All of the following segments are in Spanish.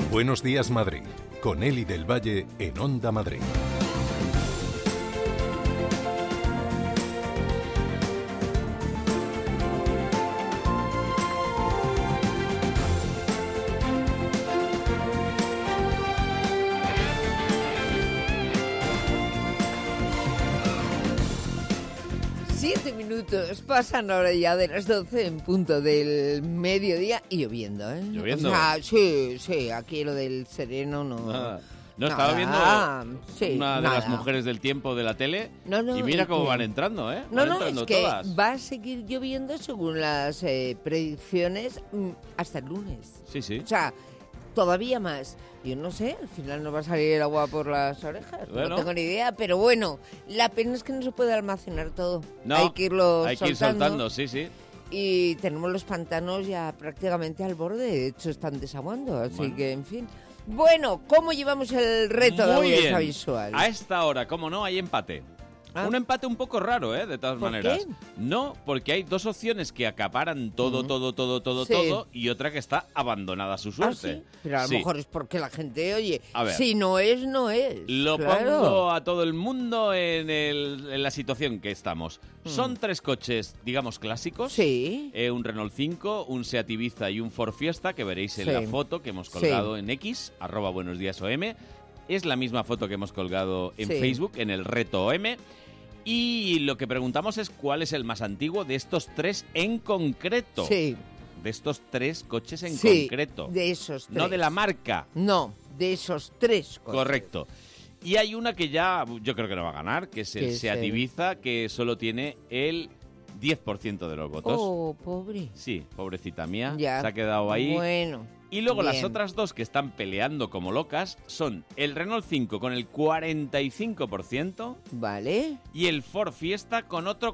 Buenos días, Madrid, con Eli del Valle en Onda Madrid. Pasan ahora ya de las 12 en punto del mediodía y lloviendo, ¿eh? ¿Lloviendo? O sea, sí, aquí lo del sereno no... No, estaba viendo una de nada. las mujeres del tiempo de la tele y mira cómo van entrando, ¿eh? No, Van entrando es que todas. va a seguir lloviendo según las predicciones hasta el lunes. Sí. O sea, todavía más. Yo no sé, al final nos va a salir el agua por las orejas. Bueno. No tengo ni idea, pero bueno, la pena es que no se puede almacenar todo. No, hay que irlo hay que ir soltando, sí. Y tenemos los pantanos ya prácticamente al borde, de hecho están desaguando, así que en fin. Bueno, ¿cómo llevamos el reto de audiencia visual? A esta hora, cómo no, hay empate. Un empate un poco raro, de todas maneras. ¿Qué? No, porque hay dos opciones que acaparan todo y otra que está abandonada a su suerte. ¿Sí? Pero a lo mejor es porque la gente, oye, a ver, si no es, no es. Lo claro. pongo a todo el mundo en la situación que estamos. Son tres coches, digamos, clásicos. Sí. Un Renault 5, un Seat Ibiza y un Ford Fiesta, que veréis en la foto que hemos colgado en X, @buenosdiasOM. Es la misma foto que hemos colgado en Facebook, en el reto OM. Y lo que preguntamos es cuál es el más antiguo de estos tres en concreto. Sí. De estos tres coches en concreto. De esos tres. No de la marca. No, de esos tres coches. Correcto. Y hay una que ya yo creo que no va a ganar, que es el Seat Ibiza, que solo tiene el 10% de los votos. Oh, pobre. Sí, pobrecita mía. Ya. Se ha quedado ahí. Bueno. Y luego bien. Las otras dos que están peleando como locas son el Renault 5 con el 45%. Vale. Y el Ford Fiesta con otro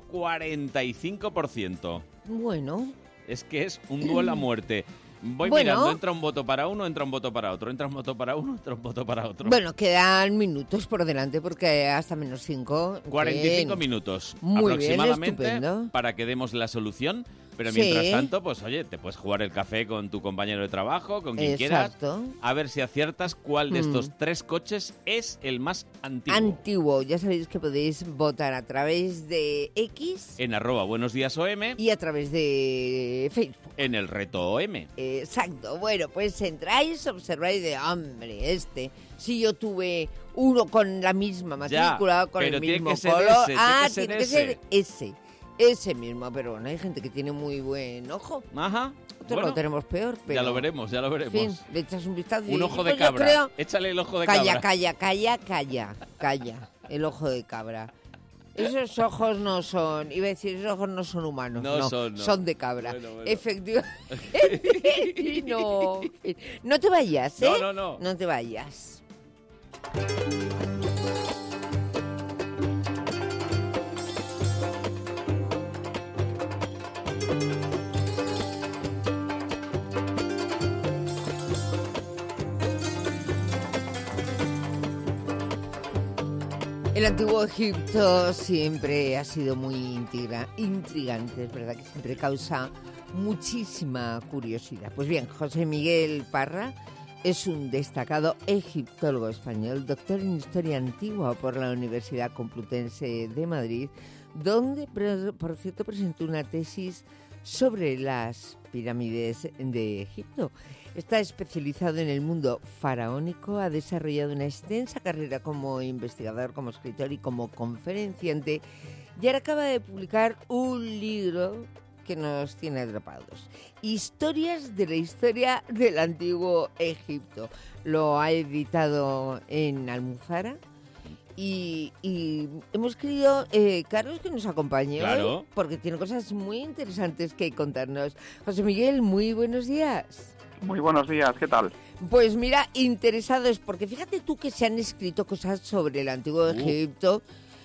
45%. Bueno. Es que es un duelo a muerte. Voy mirando, entra un voto para uno, entra un voto para otro, entra un voto para uno, entra un voto para otro. Bueno, quedan minutos por delante porque hasta -5. 45 minutos muy aproximadamente bien, estupendo. Para que demos la solución. Pero mientras tanto, pues oye, te puedes jugar el café con tu compañero de trabajo, con quien quieras. A ver si aciertas cuál de estos tres coches es el más antiguo. Ya sabéis que podéis votar a través de X. En @buenosdiasOM. Y a través de Facebook. En el reto OM. Exacto. Bueno, pues entráis, observáis de, hombre, si yo tuve uno con la misma matrícula, con el mismo color. Tiene que ser ese. Ese mismo, pero bueno, hay gente que tiene muy buen ojo. Ajá. Nosotros lo tenemos peor, pero... Ya lo veremos. En fin, le echas un vistazo y... Un ojo de cabra. Échale el ojo de cabra. Calla. El ojo de cabra. Esos ojos no son... Iba a decir, esos ojos no son humanos. No. Son de cabra. Bueno. Efectivamente. No te vayas, ¿eh? No. No te vayas. El antiguo Egipto siempre ha sido muy intrigante, es verdad que siempre causa muchísima curiosidad. Pues bien, José Miguel Parra es un destacado egiptólogo español, doctor en Historia Antigua por la Universidad Complutense de Madrid, donde, por cierto, presentó una tesis sobre las pirámides de Egipto. Está especializado en el mundo faraónico, ha desarrollado una extensa carrera como investigador, como escritor y como conferenciante, y ahora acaba de publicar un libro que nos tiene atrapados. Historias de la historia del antiguo Egipto. Lo ha editado en Almuzara. Y hemos querido, Carlos, que nos acompañe hoy, porque tiene cosas muy interesantes que contarnos. José Miguel, muy buenos días. Muy buenos días, ¿qué tal? Pues mira, interesados, porque fíjate tú que se han escrito cosas sobre el antiguo Egipto,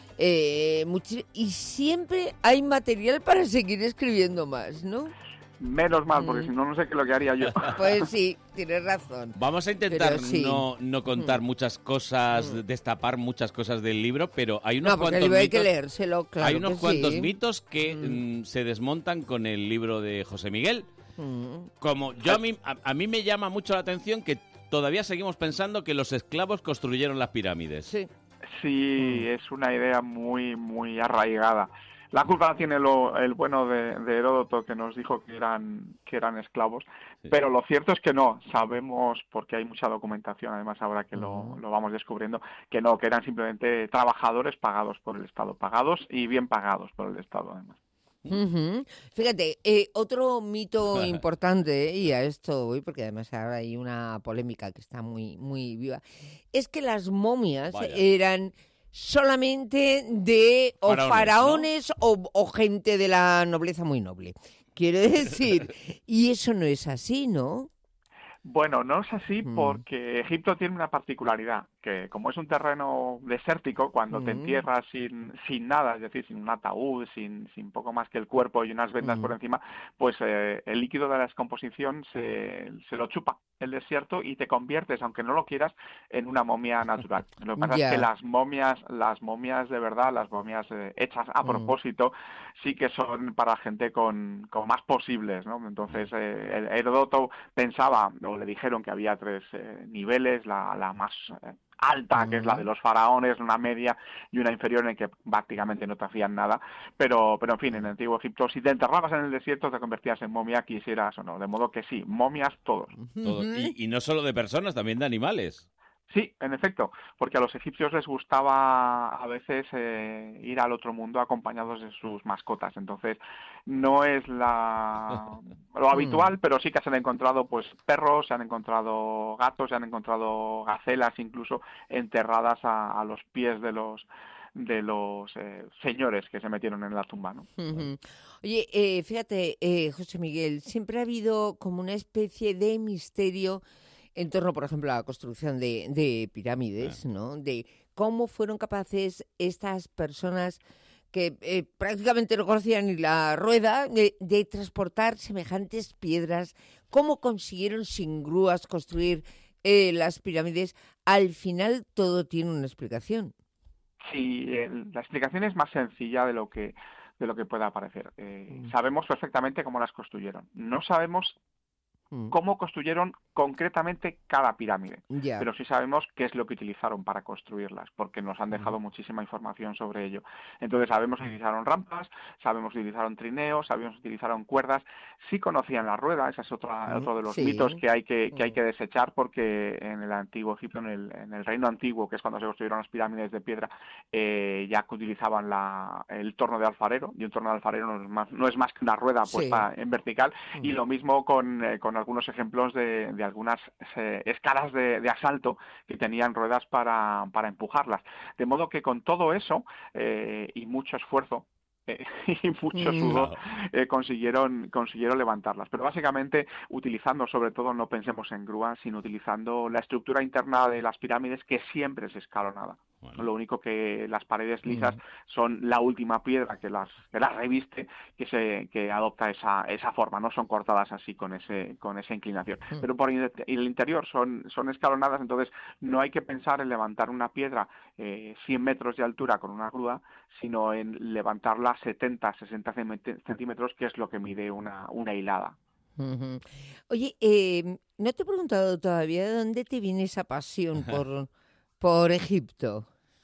y siempre hay material para seguir escribiendo más, ¿no? Menos mal, porque si no, no sé qué es lo que haría yo. Pues sí, tienes razón. Vamos a intentar no contar muchas cosas, destapar muchas cosas del libro, pero hay unos cuantos mitos, hay que leérselo, claro. Hay unos cuantos mitos que se desmontan con el libro de José Miguel. Como yo a mí me llama mucho la atención que todavía seguimos pensando que los esclavos construyeron las pirámides. Sí. Sí, es una idea muy, muy arraigada. La culpa la tiene el bueno de Heródoto, que nos dijo que eran esclavos, pero lo cierto es que no, sabemos, porque hay mucha documentación, además ahora que lo vamos descubriendo, que no, que eran simplemente trabajadores pagados por el Estado, pagados y bien pagados por el Estado, además. Fíjate, otro mito importante, y a esto voy porque además ahora hay una polémica que está muy, muy viva, es que las momias eran solamente de faraones, ¿no? o gente de la nobleza muy noble. Quiero decir, y eso no es así, ¿no? Bueno, no es así porque Egipto tiene una particularidad, que como es un terreno desértico, cuando te entierras sin nada, es decir, sin un ataúd, sin poco más que el cuerpo y unas vendas por encima, pues el líquido de la descomposición se lo chupa el desierto y te conviertes, aunque no lo quieras, en una momia natural. Lo que pasa es que las momias de verdad, las momias hechas a propósito, sí que son para gente con más posibles, ¿no? Entonces, Heródoto pensaba, o le dijeron que había 3 niveles, la más alta, que es la de los faraones, una media y una inferior en que prácticamente no te hacían nada, pero en fin, en el antiguo Egipto, si te enterrabas en el desierto te convertías en momia, quisieras o no, de modo que sí, momias todos. Y no solo de personas, también de animales. Sí, en efecto, porque a los egipcios les gustaba a veces ir al otro mundo acompañados de sus mascotas. Entonces, no es lo habitual, pero sí que se han encontrado pues perros, se han encontrado gatos, se han encontrado gacelas incluso enterradas a los pies de los señores que se metieron en la tumba, ¿no? Oye, fíjate, José Miguel, siempre ha habido como una especie de misterio en torno, por ejemplo, a la construcción de pirámides, ¿no? De cómo fueron capaces estas personas que prácticamente no conocían ni la rueda de transportar semejantes piedras, cómo consiguieron sin grúas construir las pirámides. Al final todo tiene una explicación. Sí, la explicación es más sencilla de lo que pueda parecer. Sabemos perfectamente cómo las construyeron. No sabemos cómo construyeron concretamente cada pirámide, pero sí sabemos qué es lo que utilizaron para construirlas, porque nos han dejado muchísima información sobre ello. Entonces sabemos que utilizaron rampas, sabemos que utilizaron trineos, sabemos que utilizaron cuerdas, sí conocían la rueda, ese es otro de los mitos que hay que desechar, porque en el antiguo Egipto, en el reino antiguo, que es cuando se construyeron las pirámides de piedra, ya que utilizaban el torno de alfarero, y un torno de alfarero no es más que una rueda puesta en vertical, y lo mismo con algunos ejemplos de algunas escalas de asalto que tenían ruedas para empujarlas. De modo que con todo eso y mucho esfuerzo y mucho sudor consiguieron levantarlas. Pero básicamente utilizando, sobre todo, no pensemos en grúas, sino utilizando la estructura interna de las pirámides, que siempre es escalonada. Bueno. Lo único que las paredes lisas son la última piedra que las reviste, que adopta esa forma, no son cortadas así con esa inclinación. Pero por el interior son escalonadas, entonces no hay que pensar en levantar una piedra 100 metros de altura con una grúa, sino en levantarla 70, 60 centímetros, que es lo que mide una hilada. Oye, no te he preguntado todavía de dónde te viene esa pasión por Egipto.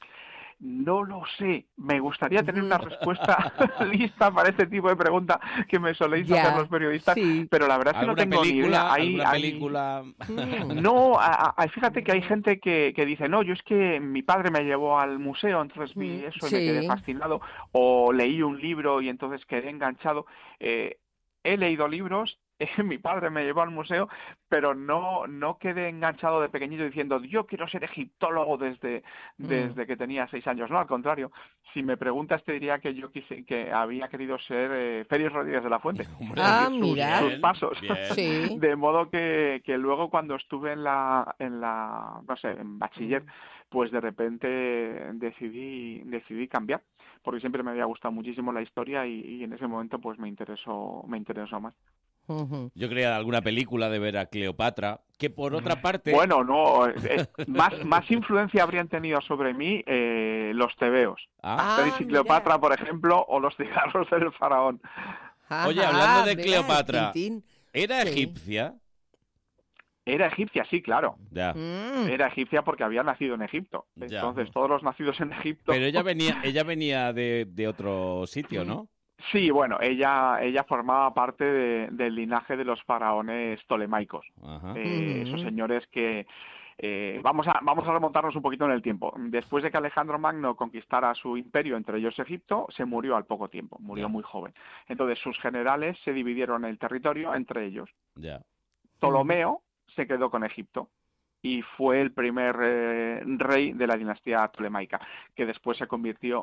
No lo sé. Me gustaría tener una respuesta lista para este tipo de pregunta que me soléis hacer los periodistas, pero la verdad es que no tengo ni idea. ¿Alguna película? No, fíjate que hay gente que dice, no, yo es que mi padre me llevó al museo, entonces vi eso y me quedé fascinado, o leí un libro y entonces quedé enganchado. He leído libros. Mi padre me llevó al museo, pero no quedé enganchado de pequeñito diciendo yo quiero ser egiptólogo desde que tenía 6 años. No, al contrario. Si me preguntas te diría que que había querido ser Félix Rodríguez de la Fuente. Mira. Sus pasos. Sí. De modo que luego cuando estuve en bachiller, pues de repente decidí cambiar, porque siempre me había gustado muchísimo la historia y en ese momento pues me interesó más. Yo creía alguna película de ver a Cleopatra, que por otra parte... Bueno, no, más influencia habrían tenido sobre mí los tebeos. Félix y Cleopatra, por ejemplo, o los cigarros del faraón. Oye, hablando de Cleopatra, ¿era egipcia? Era egipcia, sí, claro. Ya. Era egipcia porque había nacido en Egipto. Ya. Entonces, todos los nacidos en Egipto... Pero ella venía de otro sitio, ¿no? Sí, bueno, ella formaba parte del linaje de los faraones tolemaicos. Esos señores que... vamos a remontarnos un poquito en el tiempo. Después de que Alejandro Magno conquistara su imperio, entre ellos Egipto, se murió al poco tiempo, murió muy joven. Entonces sus generales se dividieron el territorio entre ellos. Ptolomeo se quedó con Egipto y fue el primer rey de la dinastía tolemaica, que después se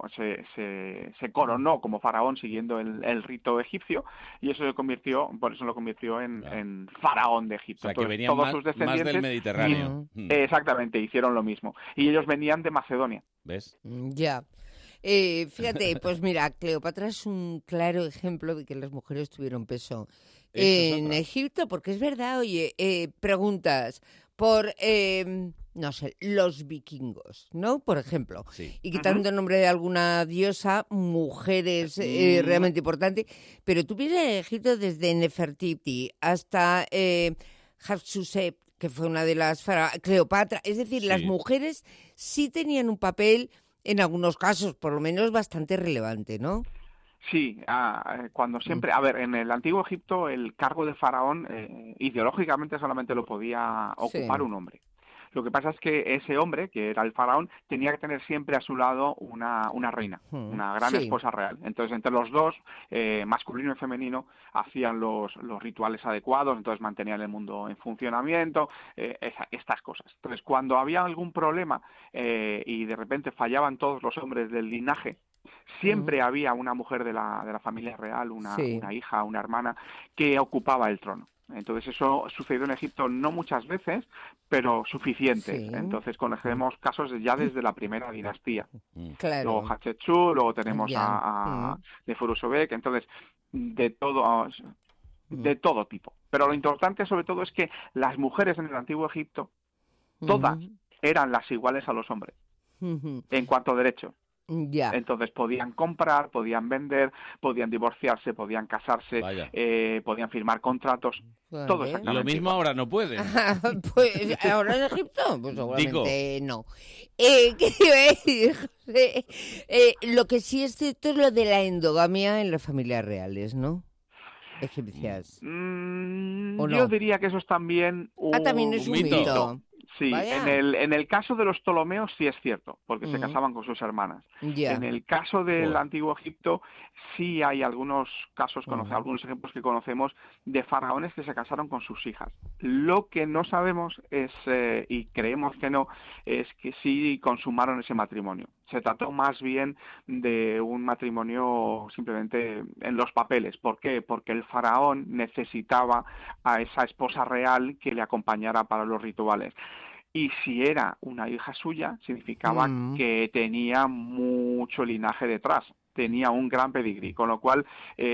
coronó como faraón siguiendo el rito egipcio, y eso por eso lo convirtió en faraón de Egipto. O sea, que entonces, venían todos sus descendientes, más del Mediterráneo. Exactamente, hicieron lo mismo. Y ellos venían de Macedonia. ¿Ves? Ya. Fíjate, pues mira, Cleopatra es un claro ejemplo de que las mujeres tuvieron peso en Egipto, porque es verdad, oye, preguntas por, no sé, los vikingos, ¿no? Por ejemplo. Sí. Y quitando el nombre de alguna diosa, mujeres realmente importantes. Pero tú piensas en Egipto desde Nefertiti hasta Hatshepsut, que fue una de las Cleopatra. Es decir, las mujeres sí tenían un papel, en algunos casos, por lo menos, bastante relevante, ¿no? Sí, cuando siempre... A ver, en el Antiguo Egipto el cargo de faraón ideológicamente solamente lo podía ocupar un hombre. Lo que pasa es que ese hombre, que era el faraón, tenía que tener siempre a su lado una reina, una gran esposa real. Entonces, entre los dos, masculino y femenino, hacían los rituales adecuados, entonces mantenían el mundo en funcionamiento, estas cosas. Entonces, cuando había algún problema y de repente fallaban todos los hombres del linaje, siempre había una mujer de la familia real, una hija, una hermana, que ocupaba el trono. Entonces eso sucedió en Egipto no muchas veces, pero suficientes. Entonces conocemos casos ya desde la primera dinastía. Luego Hatshepsut, luego tenemos a Neferusobek, entonces de todo tipo. Pero lo importante sobre todo es que las mujeres en el Antiguo Egipto, todas eran las iguales a los hombres en cuanto a derechos. Entonces podían comprar, podían vender, podían divorciarse, podían casarse, podían firmar contratos, todo exactamente. Lo mismo ahora no pueden. Pues ahora en Egipto, pues seguramente no. ¿Qué iba a decir, José? Lo que sí es cierto es lo de la endogamia en las familias reales, ¿no? Egipcias. Yo diría que eso es también también es un mito. Sí, en el caso de los Ptolomeos sí es cierto, porque se casaban con sus hermanas. En el caso del Antiguo Egipto sí hay algunos casos, algunos ejemplos que conocemos de faraones que se casaron con sus hijas. Lo que no sabemos es, y creemos que no, es que sí consumaron ese matrimonio. Se trató más bien de un matrimonio simplemente en los papeles. ¿Por qué? Porque el faraón necesitaba a esa esposa real que le acompañara para los rituales. Y si era una hija suya, significaba que tenía mucho linaje detrás, tenía un gran pedigrí, con lo cual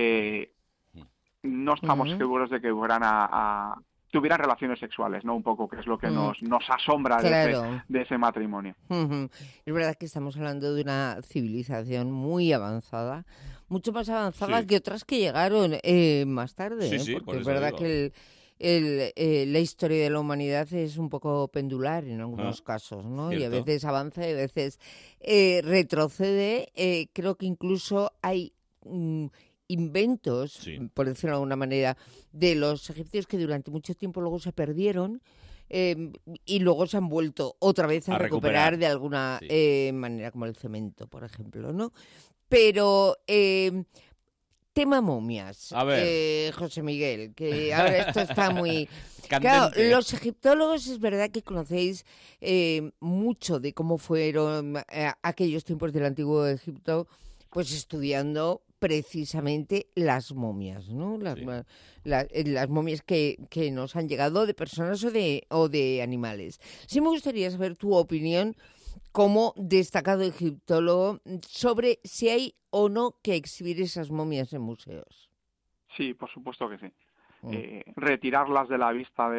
no estamos seguros de que tuvieran relaciones sexuales, ¿no? Un poco que es lo que nos asombra de ese matrimonio. Es verdad que estamos hablando de una civilización muy avanzada, mucho más avanzada que otras que llegaron más tarde, porque es verdad que la historia de la humanidad es un poco pendular en algunos casos, ¿no? Y a veces avanza y a veces retrocede. Creo que incluso hay inventos, por decirlo de alguna manera, de los egipcios que durante mucho tiempo luego se perdieron y luego se han vuelto otra vez a recuperar de alguna manera, como el cemento, por ejemplo, ¿no? Pero... tema momias, José Miguel, que ahora esto está muy... Claro, los egiptólogos es verdad que conocéis mucho de cómo fueron aquellos tiempos del Antiguo Egipto, pues estudiando precisamente las momias, ¿no? Las momias que nos han llegado de personas o de animales. Sí me gustaría saber tu opinión como destacado egiptólogo sobre si hay o no que exhibir esas momias en museos. Sí, por supuesto que sí. retirarlas de la vista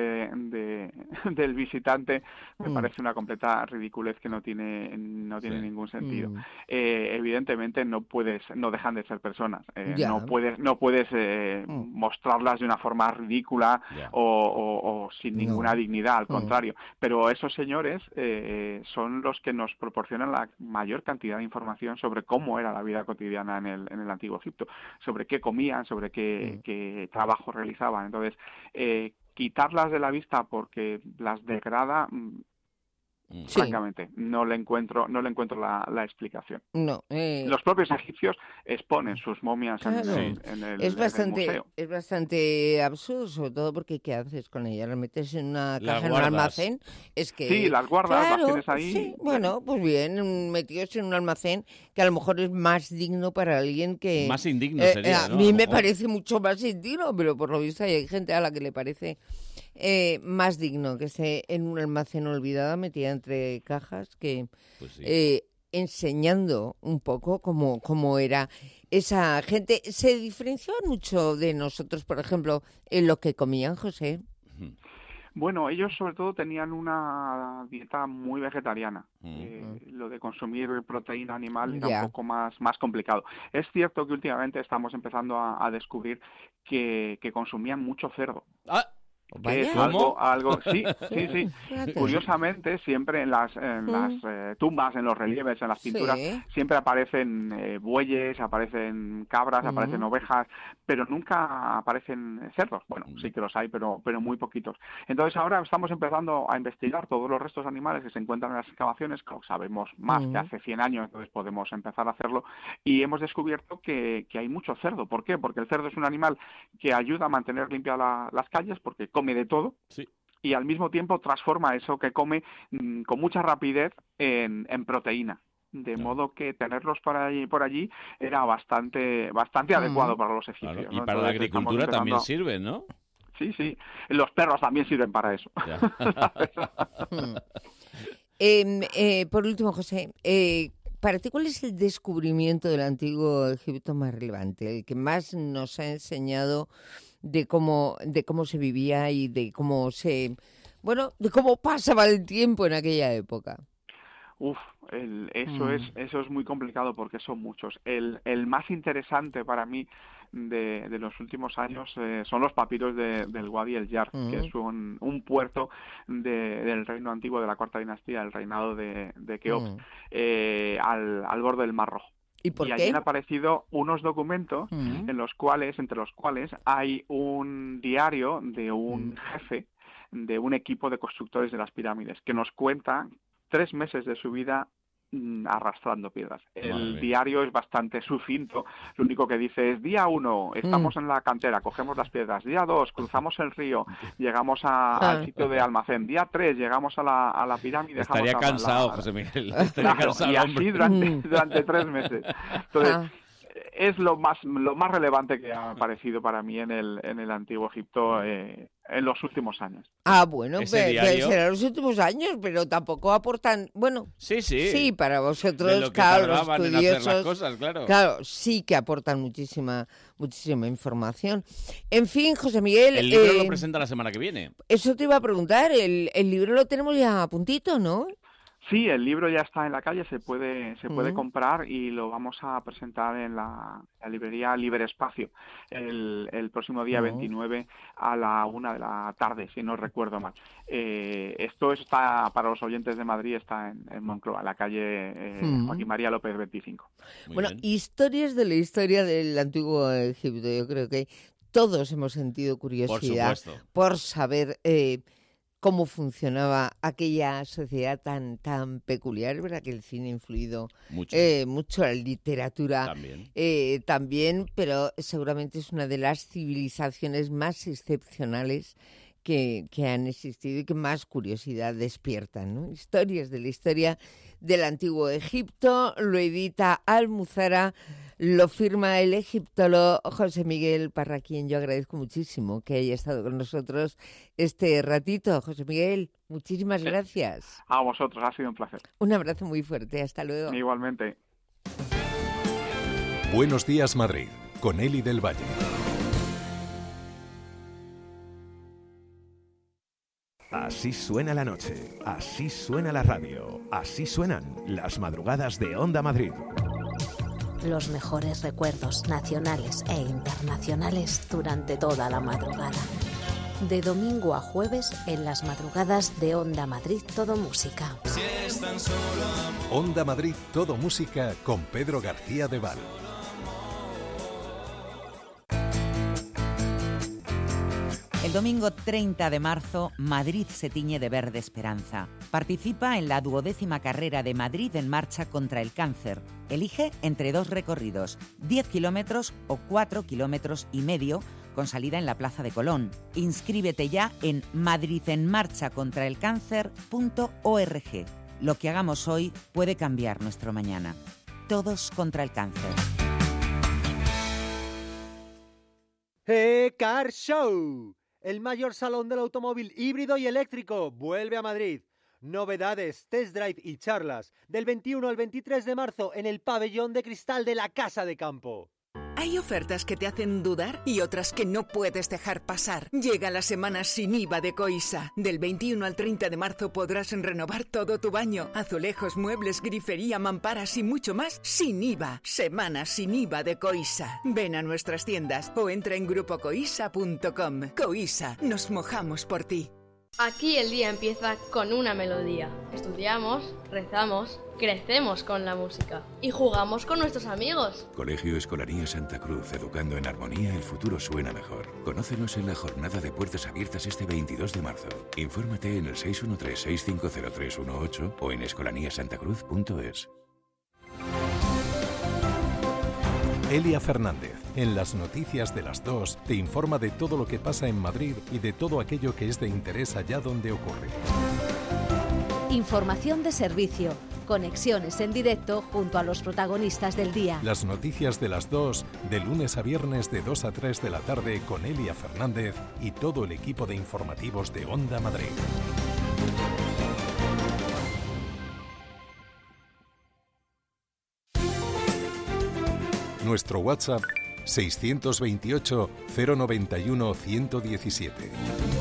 del visitante me parece una completa ridiculez que no tiene ningún sentido. Evidentemente no dejan de ser personas, no puedes mostrarlas de una forma ridícula o sin ninguna dignidad, al contrario, pero esos señores son los que nos proporcionan la mayor cantidad de información sobre cómo era la vida cotidiana en el Antiguo Egipto, sobre qué comían, sobre qué trabajo realizaban. Entonces, quitarlas de la vista porque las degrada, francamente, no le encuentro la explicación. No, los propios egipcios exponen sus momias en el museo. Es bastante absurdo, sobre todo porque ¿qué haces con ellas? ¿Las metes en una caja, en un almacén? Es que, sí, las guardas, las tienes ahí. Sí, bueno, pues bien, metidos en un almacén que a lo mejor es más digno para alguien que... Más indigno sería, ¿no? A mí me parece mucho más indigno, pero por lo visto hay gente a la que le parece más digno que esté en un almacén olvidada metida entre cajas que enseñando un poco cómo era esa gente. ¿Se diferenciaba mucho de nosotros, por ejemplo, en lo que comían, José? Bueno, ellos sobre todo tenían una dieta muy vegetariana. Lo de consumir proteína animal era un poco más complicado. Es cierto que últimamente estamos empezando a descubrir que consumían mucho cerdo. Que es algo sí. Curiosamente, siempre en las tumbas, en los relieves, en las pinturas, siempre aparecen bueyes, aparecen cabras, aparecen ovejas, pero nunca aparecen cerdos. Bueno, sí que los hay, pero muy poquitos. Entonces ahora estamos empezando a investigar todos los restos animales que se encuentran en las excavaciones, como sabemos más que hace 100 años, entonces podemos empezar a hacerlo, y hemos descubierto que hay mucho cerdo. ¿Por qué? Porque el cerdo es un animal que ayuda a mantener limpias las calles, porque come de todo, y al mismo tiempo transforma eso que come con mucha rapidez en proteína. De modo que tenerlos por allí era bastante adecuado para los egipcios. Claro. Y ¿no? para la agricultura también sirven, ¿no? Sí. Los perros también sirven para eso. Por último, José, para ti, ¿cuál es el descubrimiento del Antiguo Egipto más relevante? El que más nos ha enseñado de cómo se vivía y de cómo de cómo pasaba el tiempo en aquella época. Eso es muy complicado porque son muchos. El más interesante para mí de los últimos años son los papiros del Wadi el Yar, que es un puerto del reino antiguo de la Cuarta Dinastía, el reinado de Keops, al borde del Mar Rojo. ¿Y por qué? Allí han aparecido unos documentos entre los cuales hay un diario de un jefe de un equipo de constructores de las pirámides que nos cuenta 3 meses de su vida arrastrando piedras. El diario es bastante sucinto. Lo único que dice es: día 1, estamos en la cantera, cogemos las piedras. Día 2, cruzamos el río, llegamos al sitio de almacén. Día 3, llegamos a la pirámide. Estaría cansado, José Miguel. Estaría cansado, y así durante 3 meses. Entonces, es lo más relevante que ha aparecido para mí en el Antiguo Egipto en los últimos años. Bueno, será los últimos años, pero tampoco aportan... Bueno, sí, para vosotros, claro, los estudiosos, las cosas, claro, sí que aportan muchísima información. En fin, José Miguel... El libro lo presenta la semana que viene. Eso te iba a preguntar, el libro lo tenemos ya a puntito, ¿no? Sí, el libro ya está en la calle, se puede comprar y lo vamos a presentar en la librería Libre Espacio el próximo día 29 a la 1 de la tarde, si no recuerdo mal. Esto está, para los oyentes de Madrid, está en Moncloa, en la calle Joaquín María López 25. Bueno, historias de la historia del Antiguo Egipto. Yo creo que todos hemos sentido curiosidad por saber... cómo funcionaba aquella sociedad tan peculiar. Es verdad que el cine ha influido mucho, la literatura también, pero seguramente es una de las civilizaciones más excepcionales que han existido y que más curiosidad despiertan, ¿no? Historias de la historia del Antiguo Egipto, lo edita Almuzara, lo firma el egiptólogo José Miguel Parra, a quien yo agradezco muchísimo que haya estado con nosotros este ratito. José Miguel, muchísimas gracias. A vosotros, ha sido un placer. Un abrazo muy fuerte, hasta luego. Igualmente. Buenos días, Madrid, con Eli del Valle. Así suena la noche, así suena la radio, así suenan las madrugadas de Onda Madrid. Los mejores recuerdos nacionales e internacionales durante toda la madrugada. De domingo a jueves en las madrugadas de Onda Madrid Todo Música. Onda Madrid Todo Música con Pedro García de Val. El domingo 30 de marzo, Madrid se tiñe de verde esperanza. Participa en la 12ª carrera de Madrid en marcha contra el cáncer. Elige entre 2 recorridos, 10 kilómetros o 4,5 kilómetros, con salida en la Plaza de Colón. Inscríbete ya en madridenmarchacontraelcáncer.org. Lo que hagamos hoy puede cambiar nuestro mañana. Todos contra el cáncer. Car Show, el mayor salón del automóvil híbrido y eléctrico, vuelve a Madrid. Novedades, test drive y charlas del 21 al 23 de marzo en el pabellón de cristal de la Casa de Campo. Hay ofertas que te hacen dudar y otras que no puedes dejar pasar. Llega la semana sin IVA de Coisa. Del 21 al 30 de marzo podrás renovar todo tu baño. Azulejos, muebles, grifería, mamparas y mucho más sin IVA. Semana sin IVA de Coisa. Ven a nuestras tiendas o entra en grupocoisa.com. Coisa, nos mojamos por ti. Aquí el día empieza con una melodía. Estudiamos, rezamos, crecemos con la música y jugamos con nuestros amigos. Colegio Escolaría Santa Cruz, educando en armonía, el futuro suena mejor. Conócenos en la jornada de puertas abiertas este 22 de marzo. Infórmate en el 613-650318 o en escolaniasantacruz.es. Elia Fernández, en las noticias de las 2, te informa de todo lo que pasa en Madrid y de todo aquello que es de interés allá donde ocurre. Información de servicio, conexiones en directo junto a los protagonistas del día. Las noticias de las 2, de lunes a viernes de 2 a 3 de la tarde con Elia Fernández y todo el equipo de informativos de Onda Madrid. Nuestro WhatsApp 628 091 117.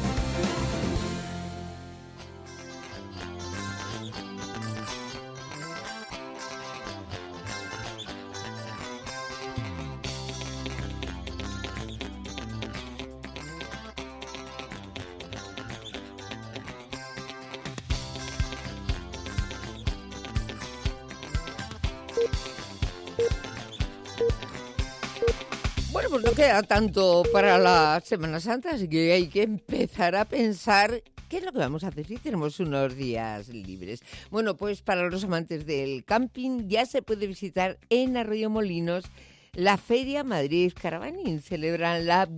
Bueno, pues no queda tanto para la Semana Santa, así que hay que empezar a pensar qué es lo que vamos a hacer si tenemos unos días libres. Bueno, pues para los amantes del camping ya se puede visitar en Arroyomolinos la Feria Madrid Caravaning. Celebran la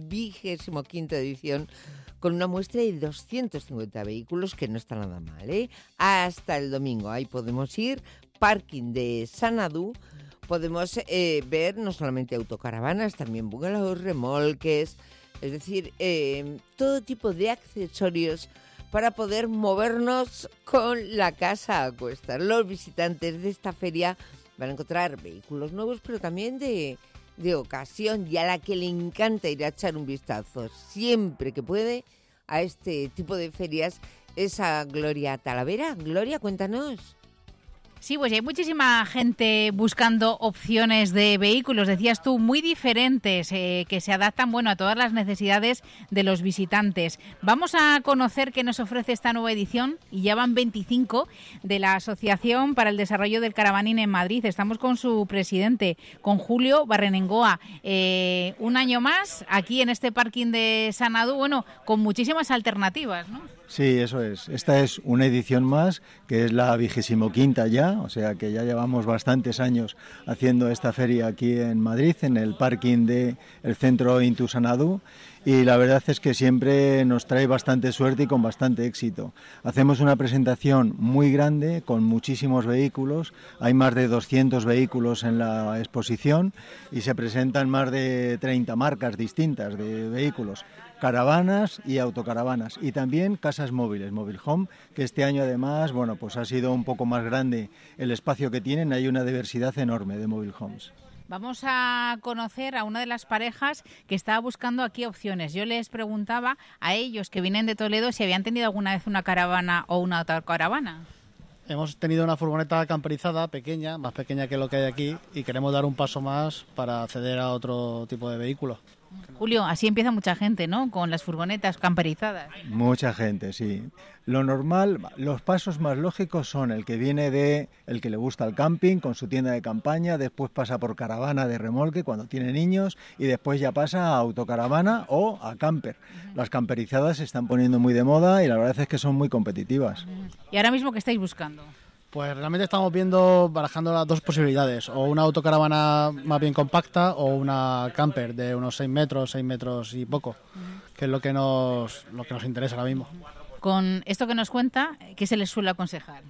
25ª edición con una muestra de 250 vehículos, que no está nada mal, ¿eh? Hasta el domingo. Ahí podemos ir, parking de Sanadú. Podemos ver no solamente autocaravanas, también bungalows, remolques, es decir, todo tipo de accesorios para poder movernos con la casa a cuestas. Los visitantes de esta feria van a encontrar vehículos nuevos, pero también de ocasión, y a la que le encanta ir a echar un vistazo siempre que puede a este tipo de ferias es a Gloria Talavera. Gloria, cuéntanos. Sí, pues hay muchísima gente buscando opciones de vehículos, decías tú, muy diferentes, que se adaptan, bueno, a todas las necesidades de los visitantes. Vamos a conocer qué nos ofrece esta nueva edición, y ya van 25, de la Asociación para el Desarrollo del Caravaning en Madrid. Estamos con su presidente, con Julio Barrenengoa. Un año más aquí en este parking de Sanadú, bueno, con muchísimas alternativas, ¿no? Sí, eso es. Esta es una edición más, que es la 25ª ya, o sea que ya llevamos bastantes años haciendo esta feria aquí en Madrid, en el parking del centro Intu Sanadú, y la verdad es que siempre nos trae bastante suerte y con bastante éxito. Hacemos una presentación muy grande con muchísimos vehículos, hay más de 200 vehículos en la exposición y se presentan más de 30 marcas distintas de vehículos, caravanas y autocaravanas, y también casas móviles, Mobile Home, que este año además, bueno, pues ha sido un poco más grande el espacio que tienen, hay una diversidad enorme de Mobile Homes. Vamos a conocer a una de las parejas que estaba buscando aquí opciones. Yo les preguntaba a ellos que vienen de Toledo si habían tenido alguna vez una caravana o una autocaravana. Hemos tenido una furgoneta camperizada pequeña, más pequeña que lo que hay aquí, y queremos dar un paso más para acceder a otro tipo de vehículo. Julio, así empieza mucha gente, ¿no? Con las furgonetas camperizadas. Mucha gente, sí. Lo normal, los pasos más lógicos son el que viene de el que le gusta el camping con su tienda de campaña, después pasa por caravana de remolque cuando tiene niños y después ya pasa a autocaravana o a camper. Las camperizadas se están poniendo muy de moda y la verdad es que son muy competitivas. ¿Y ahora mismo qué estáis buscando? Pues realmente estamos barajando las dos posibilidades, o una autocaravana más bien compacta o una camper de unos 6 metros y poco, que es lo que nos interesa ahora mismo. Con esto que nos cuenta, ¿qué se les suele aconsejar?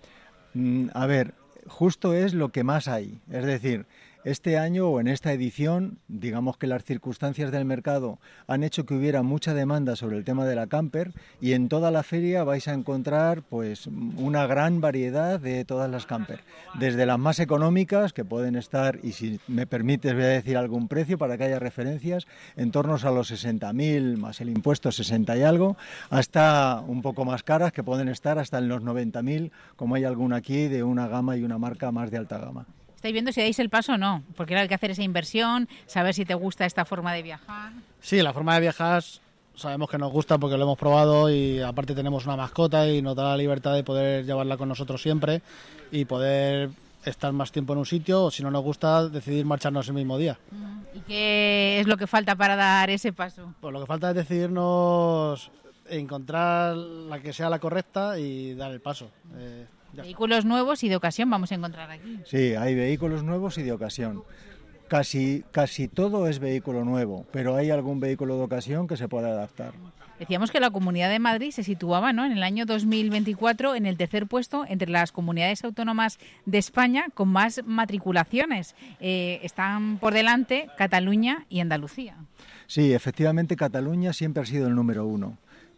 A ver, justo es lo que más hay, es decir, este año o en esta edición, digamos que las circunstancias del mercado han hecho que hubiera mucha demanda sobre el tema de la camper y en toda la feria vais a encontrar pues una gran variedad de todas las camper, desde las más económicas que pueden estar, y si me permites voy a decir algún precio para que haya referencias, en torno a los 60.000 más el impuesto 60 y algo, hasta un poco más caras que pueden estar hasta en los 90.000, como hay alguna aquí de una gama y una marca más de alta gama. ¿Estáis viendo si dais el paso o no? Porque hay que hacer esa inversión, saber si te gusta esta forma de viajar. Sí, la forma de viajar sabemos que nos gusta porque lo hemos probado y aparte tenemos una mascota y nos da la libertad de poder llevarla con nosotros siempre y poder estar más tiempo en un sitio o si no nos gusta decidir marcharnos el mismo día. ¿Y qué es lo que falta para dar ese paso? Pues lo que falta es decidirnos, encontrar la que sea la correcta y dar el paso. Vehículos nuevos y de ocasión vamos a encontrar aquí. Sí, hay vehículos nuevos y de ocasión. Casi todo es vehículo nuevo, pero hay algún vehículo de ocasión que se puede adaptar. Decíamos que la Comunidad de Madrid se situaba, ¿no?, en el año 2024 en el tercer puesto entre las comunidades autónomas de España con más matriculaciones. Están por delante Cataluña y Andalucía. Sí, efectivamente Cataluña siempre ha sido el número uno.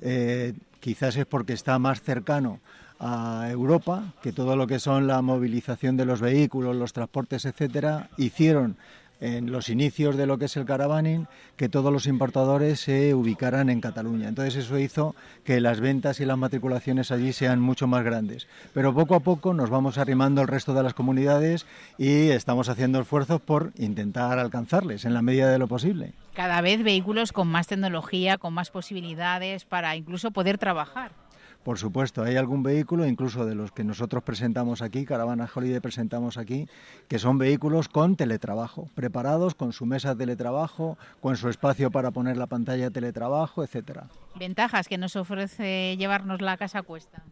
Quizás es porque está más cercano a Europa, que todo lo que son la movilización de los vehículos, los transportes, etcétera, hicieron en los inicios de lo que es el caravaning que todos los importadores se ubicaran en Cataluña. Entonces eso hizo que las ventas y las matriculaciones allí sean mucho más grandes. Pero poco a poco nos vamos arrimando al resto de las comunidades y estamos haciendo esfuerzos por intentar alcanzarles en la medida de lo posible. Cada vez vehículos con más tecnología, con más posibilidades para incluso poder trabajar. Por supuesto, hay algún vehículo, incluso de los que nosotros presentamos aquí, Caravana Holiday presentamos aquí, que son vehículos con teletrabajo, preparados con su mesa de teletrabajo, con su espacio para poner la pantalla de teletrabajo, etcétera. ¿Ventajas que nos ofrece llevarnos la casa a cuesta?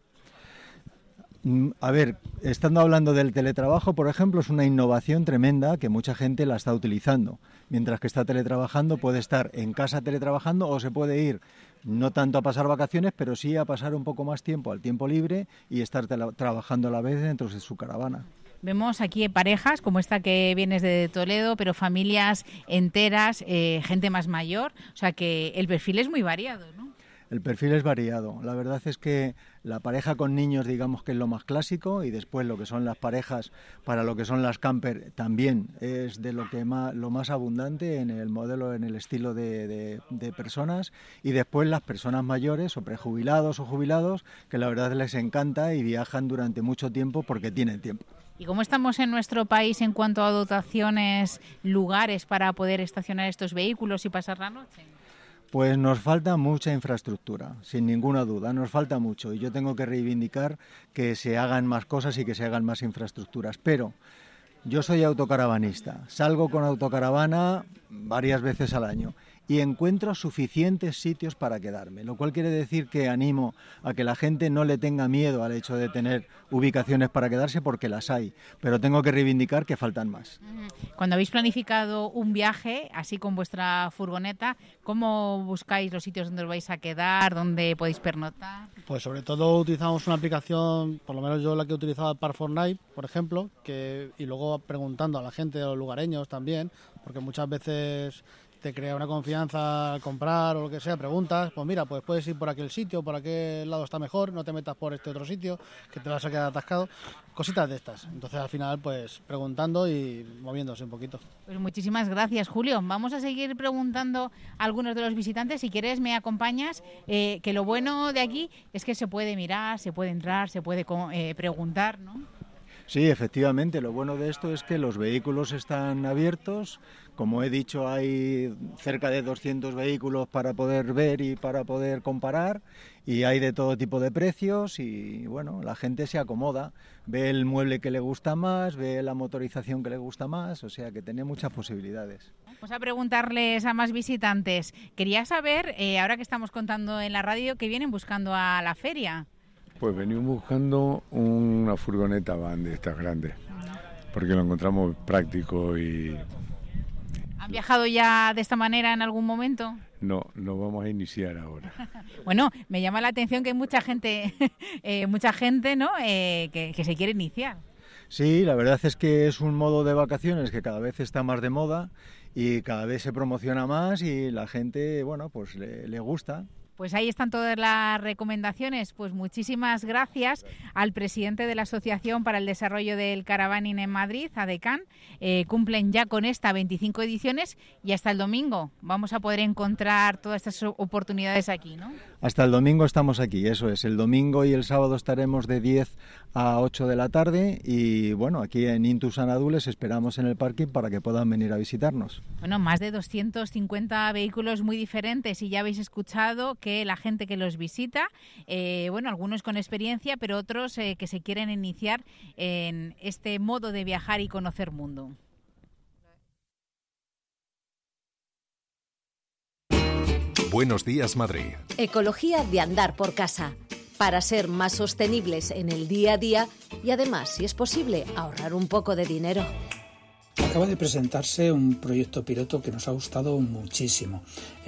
A ver, estando hablando del teletrabajo, por ejemplo, es una innovación tremenda que mucha gente la está utilizando. Mientras que está teletrabajando, puede estar en casa teletrabajando o se puede ir no tanto a pasar vacaciones, pero sí a pasar un poco más tiempo al tiempo libre y estar trabajando a la vez dentro de su caravana. Vemos aquí parejas como esta que vienes de Toledo, pero familias enteras, gente más mayor, o sea que el perfil es muy variado, ¿no? El perfil es variado. La verdad es que la pareja con niños, digamos que es lo más clásico, y después lo que son las parejas para lo que son las camper también es de lo más abundante en el modelo, en el estilo de personas, y después las personas mayores o prejubilados o jubilados que la verdad les encanta y viajan durante mucho tiempo porque tienen tiempo. ¿Y cómo estamos en nuestro país en cuanto a dotaciones, lugares para poder estacionar estos vehículos y pasar la noche? Pues nos falta mucha infraestructura, sin ninguna duda, nos falta mucho y yo tengo que reivindicar que se hagan más cosas y que se hagan más infraestructuras, pero yo soy autocaravanista, salgo con autocaravana varias veces al año y encuentro suficientes sitios para quedarme, lo cual quiere decir que animo a que la gente no le tenga miedo al hecho de tener ubicaciones para quedarse porque las hay, pero tengo que reivindicar que faltan más. Cuando habéis planificado un viaje, así con vuestra furgoneta, ¿cómo buscáis los sitios donde os vais a quedar, dónde podéis pernoctar? Pues sobre todo utilizamos una aplicación, por lo menos yo la que he utilizado, Park4Night, por ejemplo, y luego preguntando a la gente, a los lugareños también, porque muchas veces te crea una confianza al comprar o lo que sea, preguntas, pues mira, pues puedes ir por aquel sitio, por aquel lado está mejor, no te metas por este otro sitio, que te vas a quedar atascado, cositas de estas. Entonces al final pues preguntando y moviéndose un poquito. Pues muchísimas gracias, Julio. Vamos a seguir preguntando a algunos de los visitantes. Si quieres me acompañas, que lo bueno de aquí es que se puede mirar, se puede entrar, se puede preguntar, ¿no? Sí, efectivamente, lo bueno de esto es que los vehículos están abiertos. Como he dicho, hay cerca de 200 vehículos para poder ver y para poder comparar, y hay de todo tipo de precios y bueno, la gente se acomoda, ve el mueble que le gusta más, ve la motorización que le gusta más, o sea que tiene muchas posibilidades. Vamos a preguntarles a más visitantes. Quería saber, ahora que estamos contando en la radio, ¿qué vienen buscando a la feria? Pues venimos buscando una furgoneta van de estas grandes, porque lo encontramos práctico y... ¿Han viajado ya de esta manera en algún momento? No, nos vamos a iniciar ahora. Bueno, me llama la atención que hay mucha gente, ¿no? Que se quiere iniciar. Sí, la verdad es que es un modo de vacaciones que cada vez está más de moda y cada vez se promociona más y la gente, bueno, pues le gusta. Pues ahí están todas las recomendaciones. Pues muchísimas gracias al presidente de la Asociación para el Desarrollo del Caravaning en Madrid, ADECAN. Cumplen ya con esta 25 ediciones y hasta el domingo vamos a poder encontrar todas estas oportunidades aquí, ¿no? Hasta el domingo estamos aquí, eso es. El domingo y el sábado estaremos de 10 a 8 de la tarde y bueno, aquí en Intu Sanadú les esperamos en el parking para que puedan venir a visitarnos. Bueno, más de 250 vehículos muy diferentes y ya habéis escuchado que la gente que los visita, bueno, algunos con experiencia, pero otros que se quieren iniciar en este modo de viajar y conocer mundo. Buenos días, Madrid. Ecología de andar por casa, para ser más sostenibles en el día a día y además, si es posible, ahorrar un poco de dinero. Acaba de presentarse un proyecto piloto que nos ha gustado muchísimo.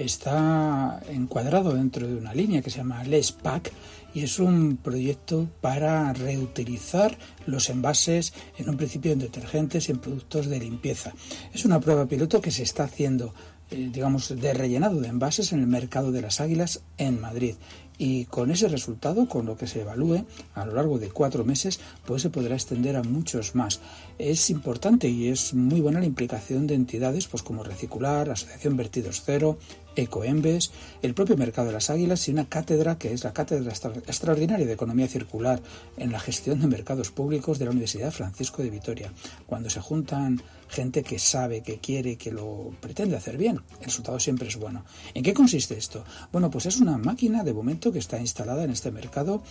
Está encuadrado dentro de una línea que se llama Less Pack y es un proyecto para reutilizar los envases, en un principio en detergentes y en productos de limpieza. Es una prueba piloto que se está haciendo, digamos, de rellenado de envases en el mercado de las Águilas en Madrid. Y con ese resultado, con lo que se evalúe a lo largo de 4 meses, pues se podrá extender a muchos más. Es importante y es muy buena la implicación de entidades pues como Reciclar, Asociación Vertidos Cero, Ecoembes, el propio Mercado de las Águilas y una cátedra que es la Cátedra Extraordinaria de Economía Circular en la Gestión de Mercados Públicos de la Universidad Francisco de Vitoria. Cuando se juntan gente que sabe, que quiere, que lo pretende hacer bien, el resultado siempre es bueno. ¿En qué consiste esto? Bueno, pues es una máquina de momento que está instalada en este mercado